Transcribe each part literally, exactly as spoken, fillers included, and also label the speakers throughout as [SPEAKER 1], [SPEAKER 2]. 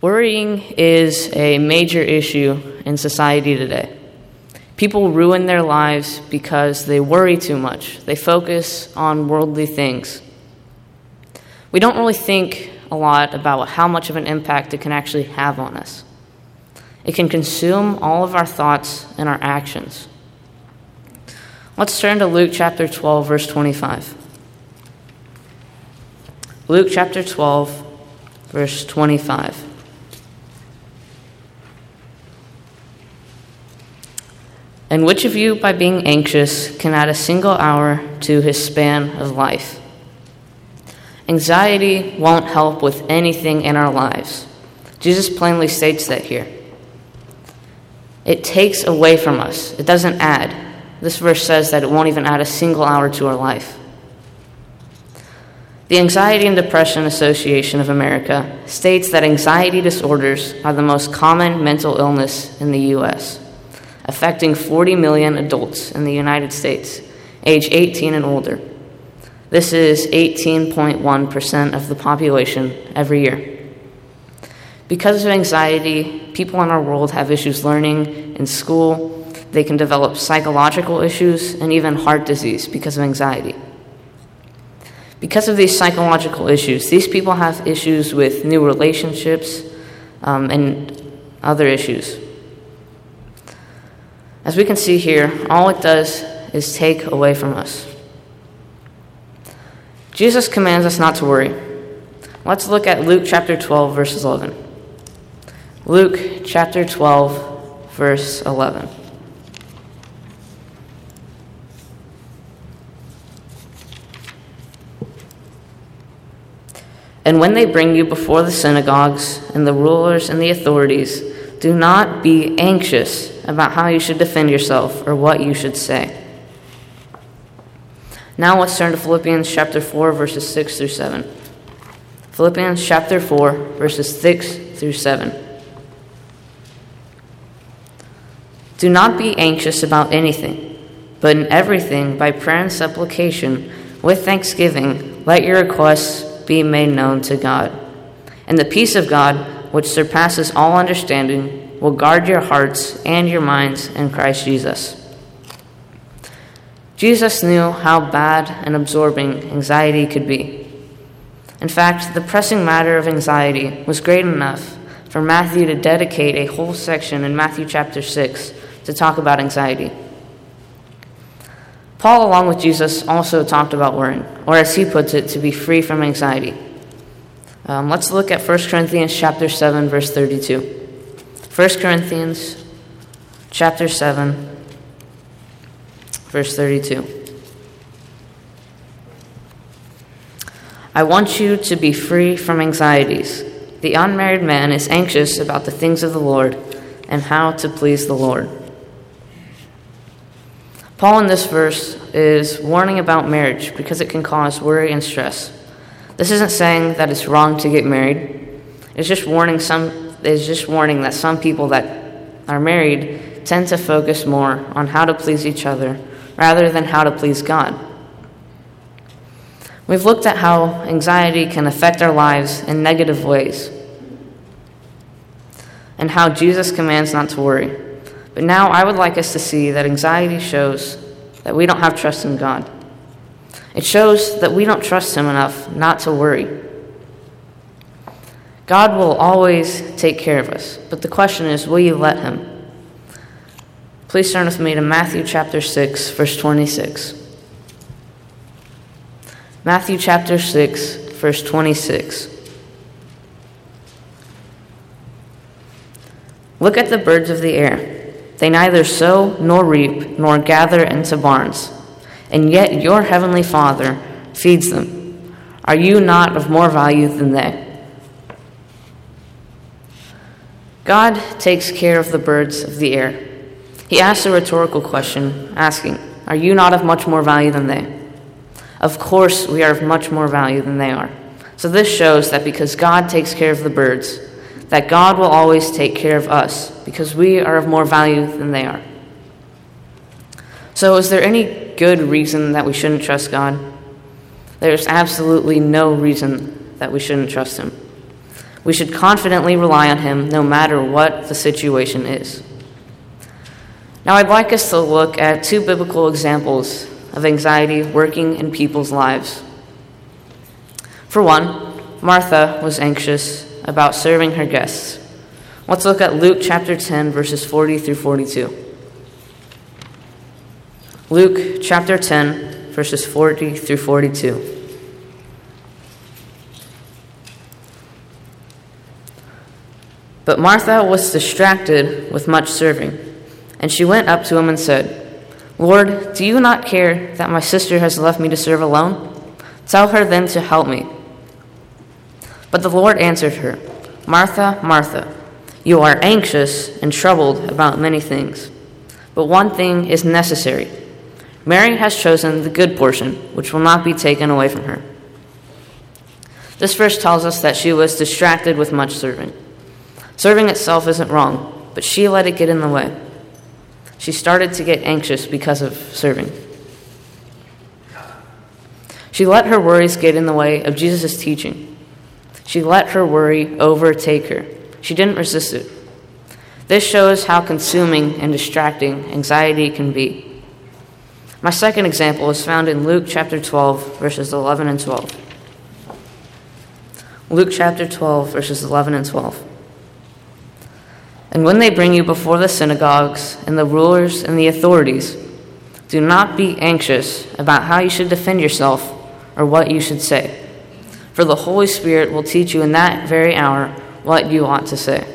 [SPEAKER 1] Worrying is a major issue in society today. People ruin their lives because they worry too much. They focus on worldly things. We don't really think a lot about how much of an impact it can actually have on us. It can consume all of our thoughts and our actions. Let's turn to Luke chapter twelve, verse twenty-five. Luke chapter twelve, verse twenty-five. And which of you, by being anxious, can add a single hour to his span of life? Anxiety won't help with anything in our lives. Jesus plainly states that here. It takes away from us. It doesn't add. This verse says that it won't even add a single hour to our life. The Anxiety and Depression Association of America states that anxiety disorders are the most common mental illness in the U S, affecting forty million adults in the United States, age eighteen and older. This is eighteen point one percent of the population every year. Because of anxiety, people in our world have issues learning in school. They can develop psychological issues and even heart disease because of anxiety. Because of these psychological issues, these people have issues with new relationships um, and other issues. As we can see here, all it does is take away from us. Jesus commands us not to worry. Let's look at Luke chapter twelve, verse eleven. Luke chapter twelve, verse eleven. And when they bring you before the synagogues and the rulers and the authorities, do not be anxious about how you should defend yourself or what you should say. Now let's turn to Philippians chapter four, verses six through seven. Philippians chapter four, verses six through seven. Do not be anxious about anything, but in everything, by prayer and supplication, with thanksgiving, let your requests be made known to God. And the peace of God, which surpasses all understanding, will guard your hearts and your minds in Christ Jesus. Jesus knew how bad and absorbing anxiety could be. In fact, the pressing matter of anxiety was great enough for Matthew to dedicate a whole section in Matthew chapter six to talk about anxiety. Paul, along with Jesus, also talked about worrying, or as he puts it, to be free from anxiety. Um, let's look at First Corinthians chapter seven, verse thirty-two. First Corinthians chapter seven, verse thirty-two. I want you to be free from anxieties. The unmarried man is anxious about the things of the Lord and how to please the Lord. Paul in this verse is warning about marriage because it can cause worry and stress. This isn't saying that it's wrong to get married. It's just warning some it's just warning that some people that are married tend to focus more on how to please each other rather than how to please God. We've looked at how anxiety can affect our lives in negative ways and how Jesus commands not to worry. But now I would like us to see that anxiety shows that we don't have trust in God. It shows that we don't trust Him enough not to worry. God will always take care of us, but the question is, will you let Him? Please turn with me to Matthew chapter six, verse twenty-six. Matthew chapter six, verse twenty-six. Look at the birds of the air. They neither sow nor reap nor gather into barns, and yet your heavenly Father feeds them. Are you not of more value than they? God takes care of the birds of the air. He asks a rhetorical question, asking, are you not of much more value than they? Of course we are of much more value than they are. So this shows that because God takes care of the birds, that God will always take care of us because we are of more value than they are. So is there any good reason that we shouldn't trust God? There's absolutely no reason that we shouldn't trust Him. We should confidently rely on him no matter what the situation is. Now, I'd like us to look at two biblical examples of anxiety working in people's lives. For one, Martha was anxious about serving her guests. Let's look at Luke chapter ten, verses forty through forty-two. Luke chapter ten, verses forty through forty-two. But Martha was distracted with much serving, and she went up to him and said, Lord, do you not care that my sister has left me to serve alone? Tell her then to help me. But the Lord answered her, Martha, Martha, you are anxious and troubled about many things, but one thing is necessary. Mary has chosen the good portion, which will not be taken away from her. This verse tells us that she was distracted with much serving. Serving itself isn't wrong, but she let it get in the way. She started to get anxious because of serving. She let her worries get in the way of Jesus' teaching. She let her worry overtake her. She didn't resist it. This shows how consuming and distracting anxiety can be. My second example is found in Luke chapter twelve, verses eleven and twelve. Luke chapter twelve, verses eleven and twelve. And when they bring you before the synagogues and the rulers and the authorities, do not be anxious about how you should defend yourself or what you should say, for the Holy Spirit will teach you in that very hour what you ought to say.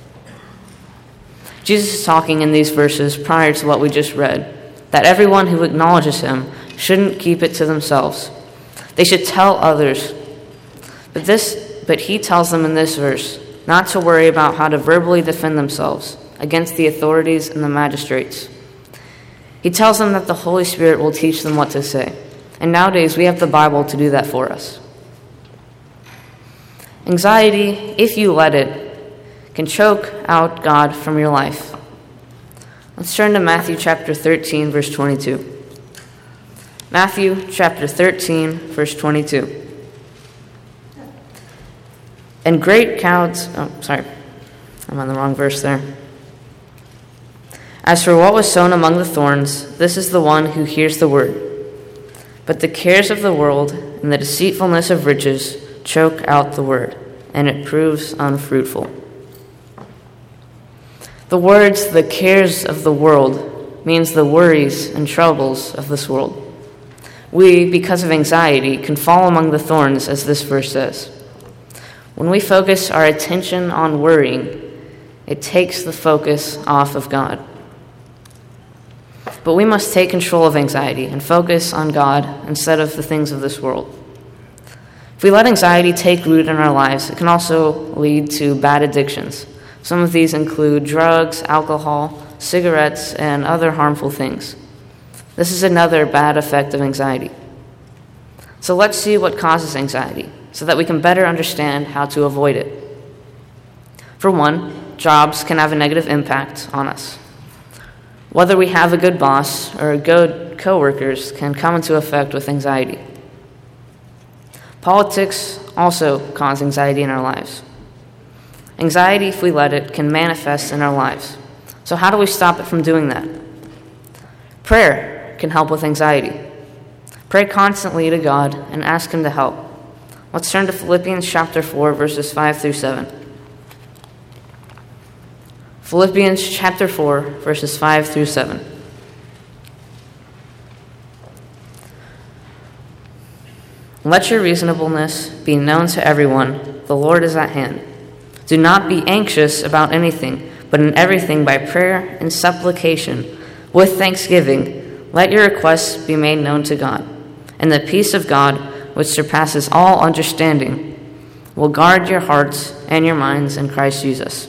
[SPEAKER 1] Jesus is talking in these verses prior to what we just read, that everyone who acknowledges him shouldn't keep it to themselves. They should tell others. But this, but he tells them in this verse not to worry about how to verbally defend themselves against the authorities and the magistrates. He tells them that the Holy Spirit will teach them what to say. And nowadays, we have the Bible to do that for us. Anxiety, if you let it, can choke out God from your life. Let's turn to Matthew chapter thirteen, verse twenty-two. Matthew chapter thirteen, verse twenty-two. And great crowds, oh, sorry, I'm on the wrong verse there. As for what was sown among the thorns, this is the one who hears the word. But the cares of the world and the deceitfulness of riches choke out the word, and it proves unfruitful. The words, the cares of the world, means the worries and troubles of this world. We, because of anxiety, can fall among the thorns, as this verse says. When we focus our attention on worrying, it takes the focus off of God. But we must take control of anxiety and focus on God instead of the things of this world. If we let anxiety take root in our lives, it can also lead to bad addictions. Some of these include drugs, alcohol, cigarettes, and other harmful things. This is another bad effect of anxiety. So let's see what causes anxiety, so that we can better understand how to avoid it. For one, jobs can have a negative impact on us. Whether we have a good boss or good coworkers can come into effect with anxiety. Politics also cause anxiety in our lives. Anxiety, if we let it, can manifest in our lives. So how do we stop it from doing that? Prayer can help with anxiety. Pray constantly to God and ask him to help. Let's turn to Philippians chapter four, verses five through seven. Philippians chapter four, verses five through seven. Let your reasonableness be known to everyone. The Lord is at hand. Do not be anxious about anything, but in everything by prayer and supplication, with thanksgiving, let your requests be made known to God. And the peace of God, which surpasses all understanding, will guard your hearts and your minds in Christ Jesus.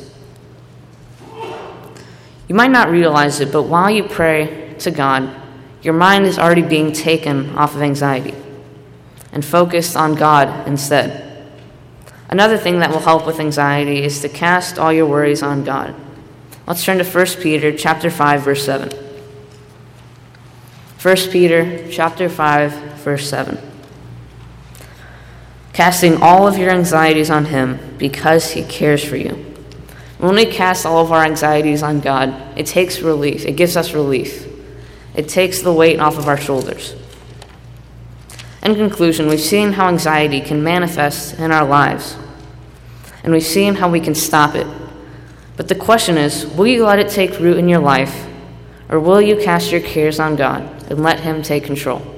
[SPEAKER 1] You might not realize it, but while you pray to God, your mind is already being taken off of anxiety and focused on God instead. Another thing that will help with anxiety is to cast all your worries on God. Let's turn to First Peter chapter five, verse seven. First Peter chapter five, verse seven. casting all of your anxieties on him because he cares for you. When we cast all of our anxieties on God, it takes relief. It gives us relief. It takes the weight off of our shoulders. In conclusion, we've seen how anxiety can manifest in our lives, and we've seen how we can stop it. But the question is, will you let it take root in your life, or will you cast your cares on God and let him take control?